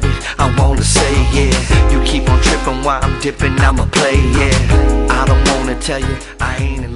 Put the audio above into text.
I wanna say, yeah. You keep on tripping while I'm dipping, I'ma play, yeah. I don't wanna tell you I ain't in